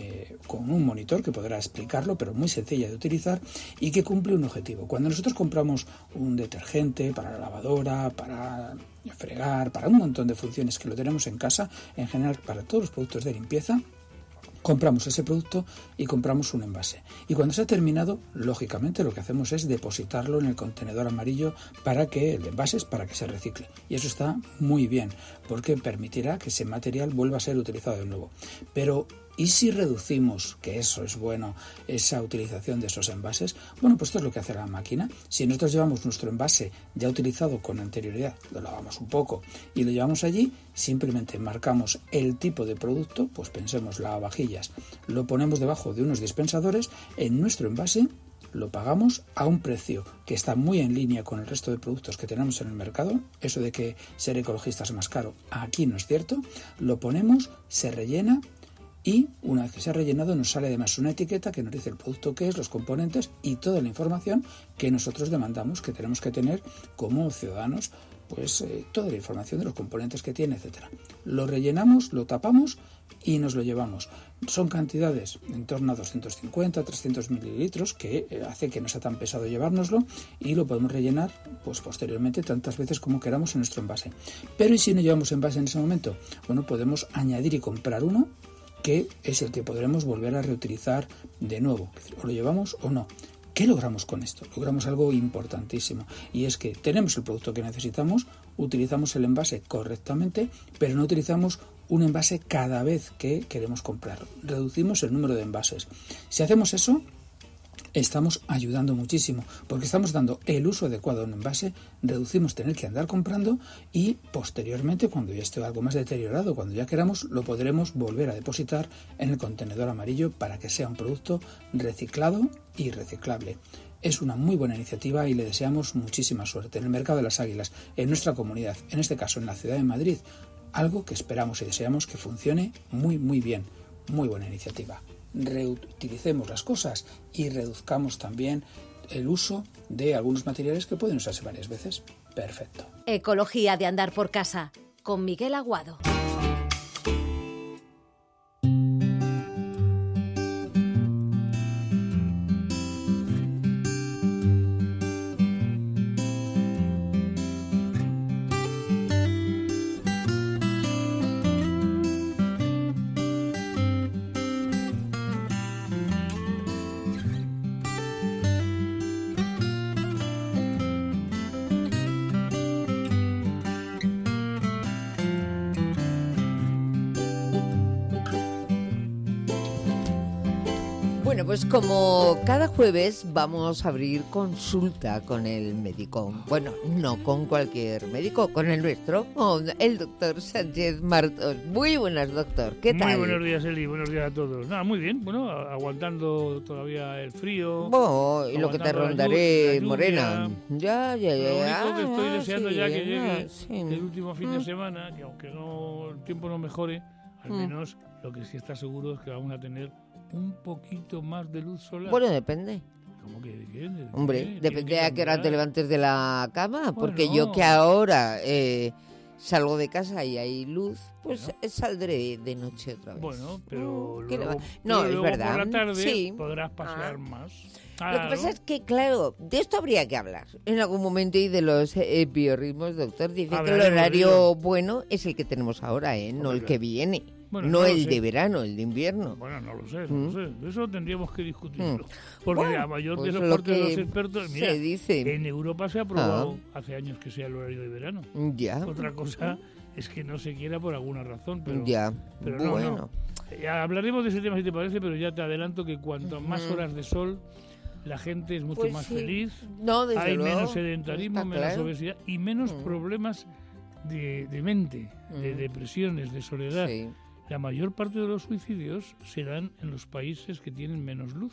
con un monitor que podrá explicarlo, pero muy sencilla de utilizar y que cumple un objetivo. Cuando nosotros compramos un detergente para la lavadora, para fregar, para un montón de funciones que lo tenemos en casa, en general para todos los productos de limpieza, compramos ese producto y compramos un envase. Y cuando se ha terminado, lógicamente lo que hacemos es depositarlo en el contenedor amarillo para que el envase es para que se recicle. Y eso está muy bien, porque permitirá que ese material vuelva a ser utilizado de nuevo. Pero ¿y si reducimos, que eso es bueno, esa utilización de esos envases? Bueno, pues esto es lo que hace la máquina. Si nosotros llevamos nuestro envase ya utilizado con anterioridad, lo lavamos un poco y lo llevamos allí, simplemente marcamos el tipo de producto, pues pensemos lavavajillas, lo ponemos debajo de unos dispensadores en nuestro envase, lo pagamos a un precio que está muy en línea con el resto de productos que tenemos en el mercado. Eso de que ser ecologista es más caro, aquí no es cierto. Lo ponemos, se rellena y una vez que se ha rellenado nos sale además una etiqueta que nos dice el producto que es, los componentes y toda la información que nosotros demandamos que tenemos que tener como ciudadanos, pues toda la información de los componentes que tiene, etcétera. Lo rellenamos, lo tapamos y nos lo llevamos. Son cantidades en torno a 250, 300 mililitros que hace que no sea tan pesado llevárnoslo y lo podemos rellenar pues posteriormente tantas veces como queramos en nuestro envase. Pero ¿y si no llevamos envase en ese momento? Bueno, podemos añadir y comprar uno que es el que podremos volver a reutilizar de nuevo. O lo llevamos o no. ¿Qué logramos con esto? Logramos algo importantísimo y es que tenemos el producto que necesitamos, utilizamos el envase correctamente, pero no utilizamos un envase cada vez que queremos comprarlo. Reducimos el número de envases. Si hacemos eso, estamos ayudando muchísimo, porque estamos dando el uso adecuado a un envase, reducimos tener que andar comprando y posteriormente, cuando ya esté algo más deteriorado, cuando ya queramos, lo podremos volver a depositar en el contenedor amarillo para que sea un producto reciclado y reciclable. Es una muy buena iniciativa y le deseamos muchísima suerte en el mercado de las águilas, en nuestra comunidad, en este caso en la ciudad de Madrid, algo que esperamos y deseamos que funcione muy muy bien. Muy buena iniciativa. Reutilicemos las cosas y reduzcamos también el uso de algunos materiales que pueden usarse varias veces. Perfecto. Ecología de andar por casa, con Miguel Aguado. Bueno, pues como cada jueves vamos a abrir consulta con el médico. Bueno, no con cualquier médico, con el nuestro, con el doctor Sánchez Martos. Muy buenas, doctor. ¿Qué tal? Muy buenos días, Eli. Buenos días a todos. Nada, muy bien. Bueno, aguantando todavía el frío. Oh, y lo que te rondaré, Morena. Ya. Lo único que estoy deseando sí, ya que llegue el último fin de semana, que aunque no el tiempo no mejore, al menos lo que sí está seguro es que vamos a tener un poquito más de luz solar. Bueno, depende. ¿Cómo que de qué? Hombre, depende a qué hora te levantes de la cama, porque yo que ahora salgo de casa y hay luz, pues saldré de noche otra vez. Bueno, pero no, es luego verdad. por la tarde sí. podrás pasear más. Claro. Lo que pasa es que, claro, de esto habría que hablar en algún momento y de los biorritmos, doctor. Dice que el horario bueno es el que tenemos ahora, no el que viene. Bueno, no el de verano, el de invierno. Bueno, no lo sé. Eso tendríamos que discutirlo. Porque la mayor de los partes de los expertos... Mira, dice. En Europa se ha aprobado hace años que sea el horario de verano. Ya. Otra cosa es que no se quiera por alguna razón. Pero, ya. Pero bueno. Ya hablaremos de ese tema si te parece, pero ya te adelanto que cuanto más horas de sol, la gente es mucho más feliz. No, desde hay luego. Menos sedentarismo, menos obesidad y menos problemas de mente, de depresiones, de soledad. Sí. La mayor parte de los suicidios se dan en los países que tienen menos luz.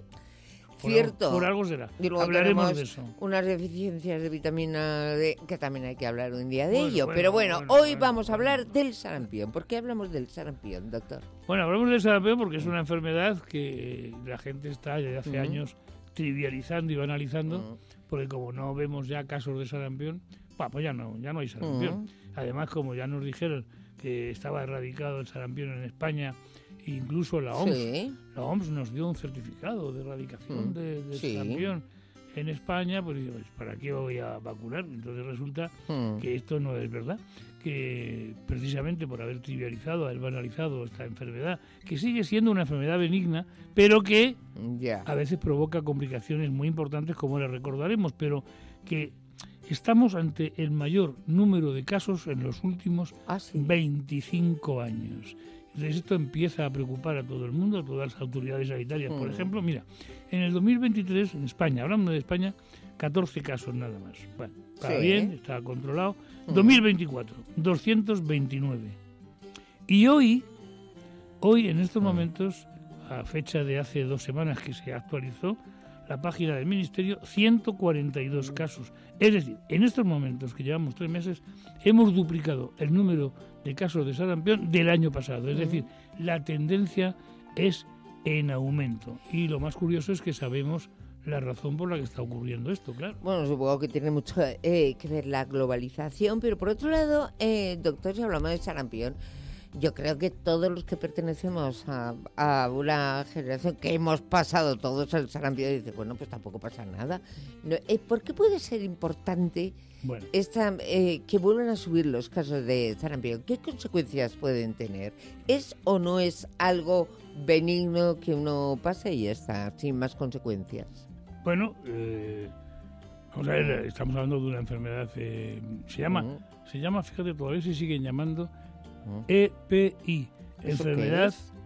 Cierto. Por algo será. Y luego hablaremos de eso. Unas deficiencias de vitamina D, que también hay que hablar un día de ello. Pero bueno, hoy vamos a hablar del sarampión. ¿Por qué hablamos del sarampión, doctor? Bueno, hablamos del sarampión porque es una enfermedad que la gente está desde hace años trivializando y banalizando, porque como no vemos ya casos de sarampión, pues ya no hay sarampión. Además, como ya nos dijeron que estaba erradicado el sarampión en España, incluso la OMS nos dio un certificado de erradicación de sarampión en España, pues ¿para qué voy a vacunar? Entonces resulta que esto no es verdad, que precisamente por haber trivializado, haber banalizado esta enfermedad, que sigue siendo una enfermedad benigna, pero que a veces provoca complicaciones muy importantes, como le recordaremos, pero que estamos ante el mayor número de casos en los últimos 25 años. Entonces esto empieza a preocupar a todo el mundo, a todas las autoridades sanitarias. Por ejemplo, mira, en el 2023, en España, hablando de España, 14 casos nada más. Bueno, está bien, está controlado. 2024, 229. Y hoy en estos momentos, a fecha de hace 2 semanas que se actualizó la página del Ministerio, 142 casos. Es decir, en estos momentos que llevamos 3 meses, hemos duplicado el número de casos de sarampión del año pasado. Es decir, la tendencia es en aumento. Y lo más curioso es que sabemos la razón por la que está ocurriendo esto, claro. Bueno, supongo que tiene mucho que ver la globalización, pero por otro lado, doctor, si hablamos de sarampión, yo creo que todos los que pertenecemos a una generación que hemos pasado todos el sarampión, dicen, bueno, pues tampoco pasa nada. No, ¿por qué puede ser importante que vuelvan a subir los casos de sarampión? ¿Qué consecuencias pueden tener? ¿Es o no es algo benigno que uno pase y ya está, sin más consecuencias? Bueno, vamos a ver, estamos hablando de una enfermedad, se llama, fíjate, todavía se siguen llamando EPI, enfermedad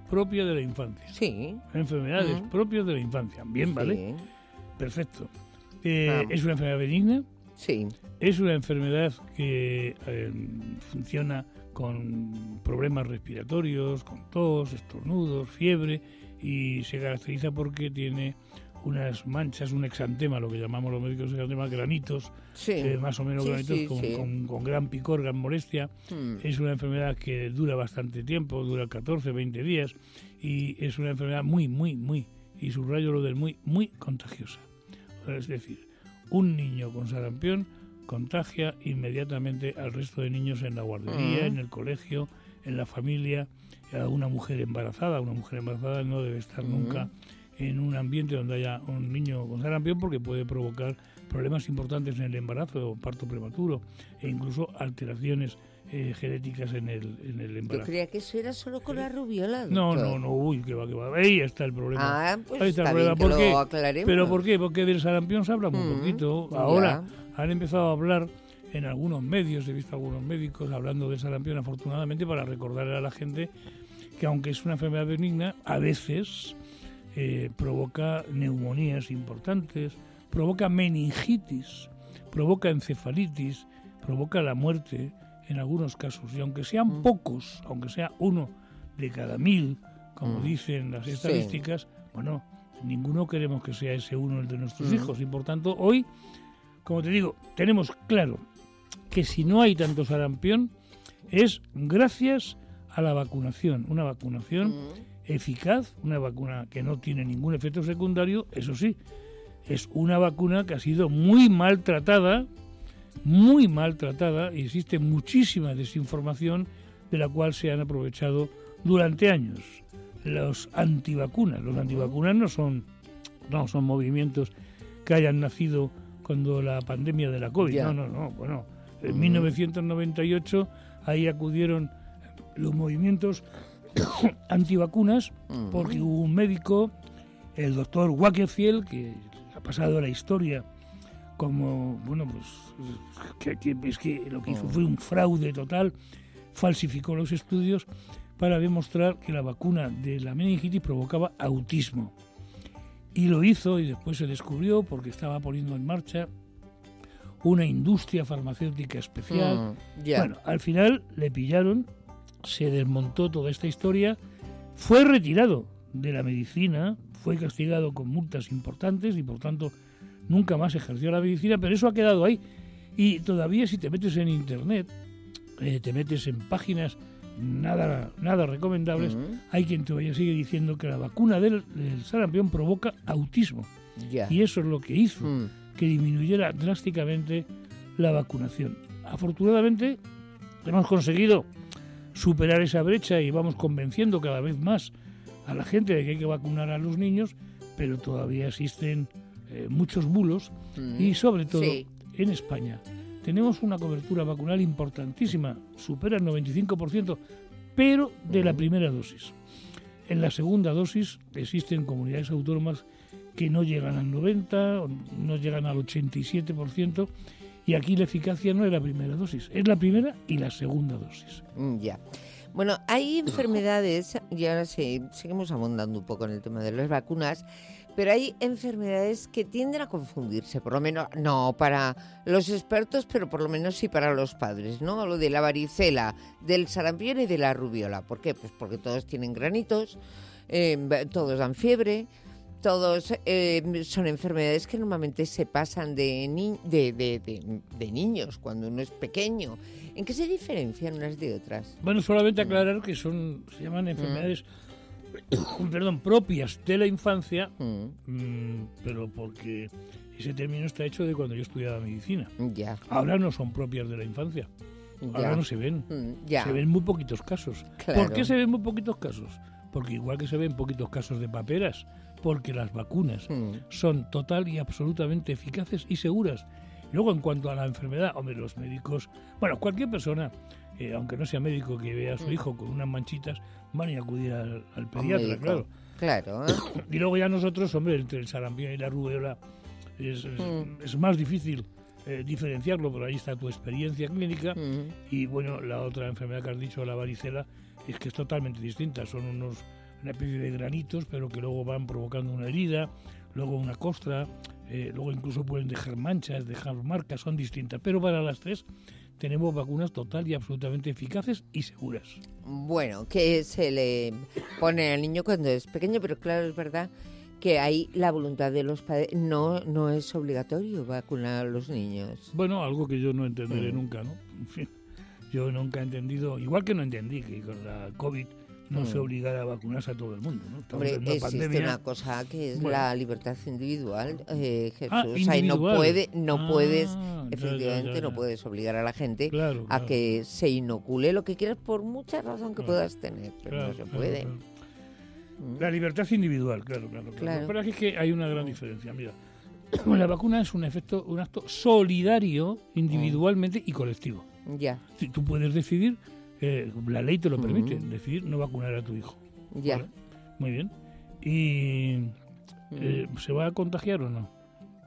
propia de la infancia. Sí. Enfermedades propias de la infancia. Bien, ¿vale? Perfecto. ¿Es una enfermedad benigna? Sí. Es una enfermedad que funciona con problemas respiratorios, con tos, estornudos, fiebre, y se caracteriza porque tiene unas manchas, un exantema, lo que llamamos los médicos exantema, granitos, más o menos granitos, con gran picor, gran molestia. Es una enfermedad que dura bastante tiempo, dura 14, 20 días, y es una enfermedad muy, y subrayo lo del muy contagiosa. Es decir, un niño con sarampión contagia inmediatamente al resto de niños en la guardería, en el colegio, en la familia, a una mujer embarazada. Una mujer embarazada no debe estar nunca en un ambiente donde haya un niño con sarampión, porque puede provocar problemas importantes en el embarazo, parto prematuro, e incluso alteraciones genéticas en el embarazo. Yo creía que eso era solo con la rubiola. No, uy, que va. Ahí está el problema. Pues ahí está el problema. ¿Por qué? Lo aclaremos. ¿Pero por qué? Porque del sarampión se habla muy poquito. Ahora han empezado a hablar en algunos medios, he visto algunos médicos hablando del sarampión, afortunadamente, para recordarle a la gente que aunque es una enfermedad benigna, a veces provoca neumonías importantes, provoca meningitis, provoca encefalitis, provoca la muerte en algunos casos. Y aunque sean pocos, aunque sea 1 de cada 1000, como dicen las estadísticas, bueno, ninguno queremos que sea ese uno el de nuestros hijos. Y por tanto, hoy, como te digo, tenemos claro que si no hay tanto sarampión es gracias a la vacunación. Una vacunación eficaz, una vacuna que no tiene ningún efecto secundario, eso sí, es una vacuna que ha sido muy maltratada, y existe muchísima desinformación de la cual se han aprovechado durante años los antivacunas. Los antivacunas no son movimientos que hayan nacido cuando la pandemia de la COVID. No. Bueno, en 1998 ahí acudieron los movimientos antivacunas porque hubo un médico, el doctor Wakefield, que ha pasado a la historia como, es que lo que hizo fue un fraude total, falsificó los estudios para demostrar que la vacuna de la meningitis provocaba autismo. Y lo hizo, y después se descubrió porque estaba poniendo en marcha una industria farmacéutica especial. Bueno, al final le pillaron, se desmontó toda esta historia, fue retirado de la medicina, fue castigado con multas importantes y por tanto nunca más ejerció la medicina, pero eso ha quedado ahí. Y todavía si te metes en internet, te metes en páginas nada recomendables, hay quien todavía sigue diciendo que la vacuna del sarampión provoca autismo. Y eso es lo que hizo que disminuyera drásticamente la vacunación. Afortunadamente hemos conseguido superar esa brecha y vamos convenciendo cada vez más a la gente de que hay que vacunar a los niños, pero todavía existen muchos bulos y sobre todo en España tenemos una cobertura vacunal importantísima, supera el 95%, pero de la primera dosis. En la segunda dosis existen comunidades autónomas que no llegan al 90%, no llegan al 87%, y aquí la eficacia no es la primera dosis, es la primera y la segunda dosis. Ya. Bueno, hay enfermedades, y ahora seguimos abundando un poco en el tema de las vacunas, pero hay enfermedades que tienden a confundirse, por lo menos, no para los expertos, pero por lo menos sí para los padres, ¿no? Lo de la varicela, del sarampión y de la rubiola. ¿Por qué? Pues porque todos tienen granitos, todos dan fiebre, todos son enfermedades que normalmente se pasan de niños cuando uno es pequeño. ¿En qué se diferencian unas de otras? Bueno, solamente aclarar que se llaman enfermedades propias de la infancia, pero porque ese término está hecho de cuando yo estudiaba medicina. Ahora no son propias de la infancia. Ahora no se ven. Se ven muy poquitos casos. Claro. ¿Por qué se ven muy poquitos casos? Porque igual que se ven poquitos casos de paperas, porque las vacunas son total y absolutamente eficaces y seguras. Luego, en cuanto a la enfermedad, los médicos, cualquier persona, aunque no sea médico, que vea a su hijo con unas manchitas, van a acudir al pediatra, claro. Y luego ya nosotros, entre el sarampión y la rubiola es más difícil diferenciarlo, pero ahí está tu experiencia clínica. Y la otra enfermedad que has dicho, la varicela, es que es totalmente distinta. Son unos una especie de granitos, pero que luego van provocando una herida, luego una costra, luego incluso pueden dejar manchas, dejar marcas, son distintas. Pero para las tres tenemos vacunas total y absolutamente eficaces y seguras. Bueno, que se le pone al niño cuando es pequeño, pero claro, es verdad que ahí la voluntad de los padres no es obligatorio vacunar a los niños. Bueno, algo que yo no entenderé nunca, ¿no? En fin, yo nunca he entendido, igual que no entendí que con la COVID no se obligara a vacunarse a todo el mundo, ¿no? Hombre, existe una cosa que es la libertad individual, Jesús. Individual. O sea, no puedes, efectivamente, no puedes obligar a la gente a que se inocule lo que quieras por mucha razón que puedas tener, pero no se puede. La libertad individual, claro. Pero aquí es que hay una gran diferencia. Mira, la vacuna es un acto solidario individualmente y colectivo. Ya. Si tú puedes decidir, la ley te lo permite, decidir no vacunar a tu hijo. Ya. ¿Vale? Muy bien. ¿Y se va a contagiar o no?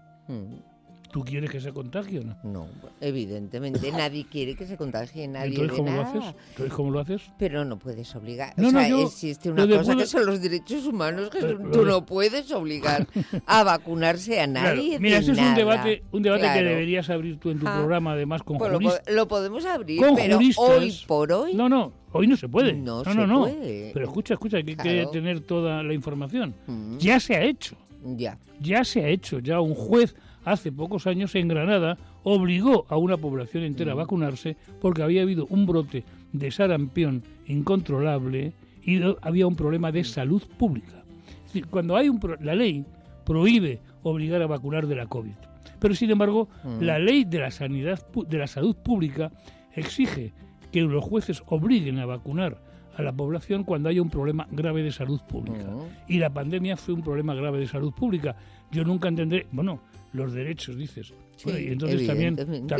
¿Tú quieres que se contagie o no? No, evidentemente nadie quiere que se contagie, nadie. ¿Entonces cómo lo haces? Pero no puedes obligar. Existe una cosa que son los derechos humanos, que tú no puedes obligar a vacunarse a nadie. Claro. Mira, ese es un debate que deberías abrir tú en tu programa, además con juristas. Lo podemos abrir, con pero juristas. Hoy por hoy... No, hoy no se puede. No. Puede. Pero escucha, hay que tener toda la información. Ya se ha hecho. Ya se ha hecho. Ya un juez hace pocos años en Granada obligó a una población entera a vacunarse porque había habido un brote de sarampión incontrolable y había un problema de salud pública. Es decir, cuando hay la ley prohíbe obligar a vacunar de la COVID, pero sin embargo la ley de la salud pública exige que los jueces obliguen a vacunar a la población cuando haya un problema grave de salud pública. Y la pandemia fue un problema grave de salud pública. Yo nunca entenderé, los derechos, dices. Sí, y entonces también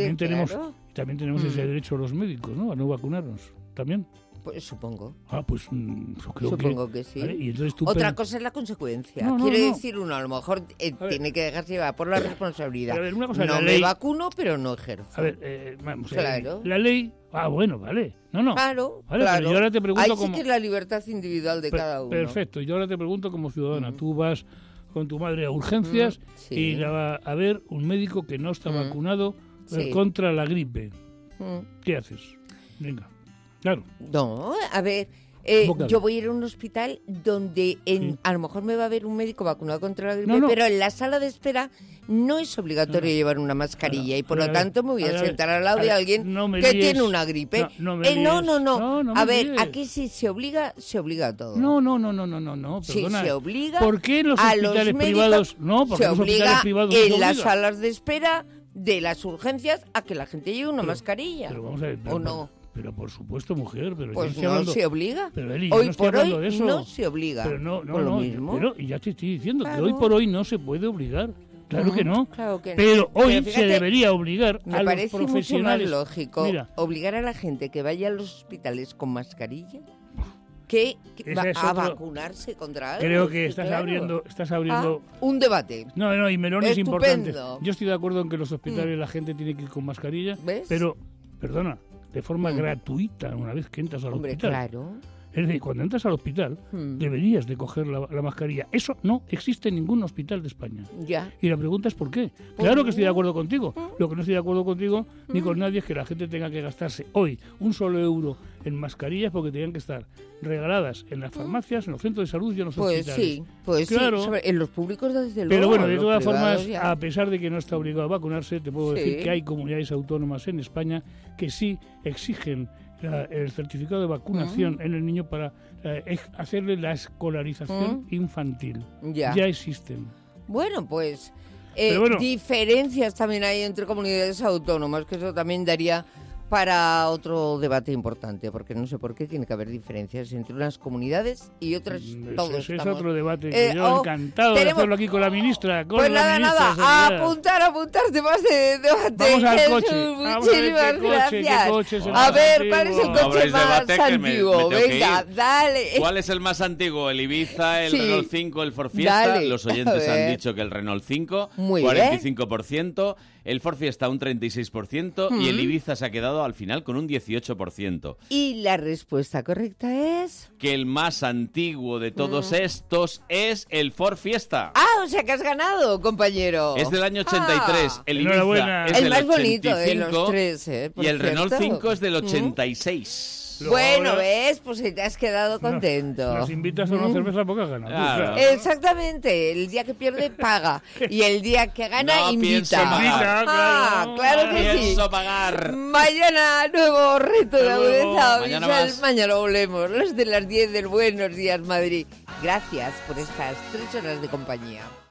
tenemos ese derecho a los médicos, ¿no? A no vacunarnos. ¿También? Pues supongo. Supongo que sí. ¿vale? Y entonces otra cosa es la consecuencia. Quiere decir uno, a lo mejor tiene que dejarse llevar por la responsabilidad. A ver, una cosa, no me vacuno, pero no ejerzo. A ver, vamos. Claro. La ley... bueno, vale. No. Claro, vale, claro. Pero yo ahora te pregunto ahí sí que es la libertad individual de cada uno. Perfecto. Yo ahora te pregunto como ciudadana. Tú vas con tu madre a urgencias y la va a ver un médico que no está vacunado contra la gripe. ¿Qué haces? Venga. Claro. No, a ver, yo voy a ir a un hospital donde a lo mejor me va a ver un médico vacunado contra la gripe, pero en la sala de espera no es obligatorio llevar una mascarilla y por lo tanto me voy a sentar al lado de alguien que tiene una gripe. No. A ver, aquí sí se obliga a todo. No, perdona. Sí, se obliga. ¿Por qué en los hospitales privados no? Se obliga en las salas de espera de las urgencias a que la gente lleve una mascarilla. Pero vamos a ver, ¿o no? Pero por supuesto, mujer, pero pues no se obliga. Pero Eli, hoy no por hoy de eso. No se obliga. Pero no, lo mismo. Pero, y ya te estoy diciendo que hoy por hoy no se puede obligar. Claro que no. Claro que pero no. Hoy se debería obligar a los profesionales. Me parece mucho más lógico obligar a la gente que vaya a los hospitales con mascarilla que a vacunarse contra algo. Creo que estás abriendo un debate. No, y melones importantes. Yo estoy de acuerdo en que en los hospitales la gente tiene que ir con mascarilla, ¿ves? Pero, perdona, de forma gratuita una vez que entras al hospital. Claro. Es decir, cuando entras al hospital deberías de coger la mascarilla. Eso no existe en ningún hospital de España. Ya. Y la pregunta es ¿por qué? Claro que estoy de acuerdo contigo. Lo que no estoy de acuerdo contigo ni con nadie es que la gente tenga que gastarse hoy un solo euro en mascarillas porque tenían que estar regaladas en las farmacias, en los centros de salud y en los hospitales. Pues claro. Sí, en los públicos desde luego. Pero bueno, de todas formas, a pesar de que no está obligado a vacunarse, te puedo decir que hay comunidades autónomas en España que sí exigen el certificado de vacunación en el niño para hacerle la escolarización infantil. Ya existen. Bueno, pues diferencias también hay entre comunidades autónomas, que eso también daría para otro debate importante, porque no sé por qué tiene que haber diferencias entre unas comunidades y otras. Ese es otro debate que yo encantado de hacerlo aquí con la ministra. Pues nada, apuntar temas de debate. Vamos al coche. Muchísimas gracias. A ver, ¿cuál es el coche más antiguo? Venga, dale. ¿Cuál es el más antiguo? ¿El Ibiza, el Renault 5, el Ford Fiesta? Dale. Los oyentes han dicho que el Renault 5, 45%, el Ford Fiesta un 36% y el Ibiza se ha quedado quedado al final con un 18%. Y la respuesta correcta es... Que el más antiguo de todos estos es el Ford Fiesta. Ah, o sea que has ganado, compañero. Es del año 83. El Ibiza es el del más 85, bonito de los tres, y el Renault 5 es del 86. Bueno, ¿ves? Pues si te has quedado contento. Nos invitas a una cerveza porque has ganado. Claro. Exactamente. El día que pierde, paga. Y el día que gana, no invita. Pienso pagar. Claro que sí. Pienso pagar. Mañana, nuevo reto de agudeza. Mañana volvemos. Los de las 10 del Buenos Días, Madrid. Gracias por estas 3 horas de compañía.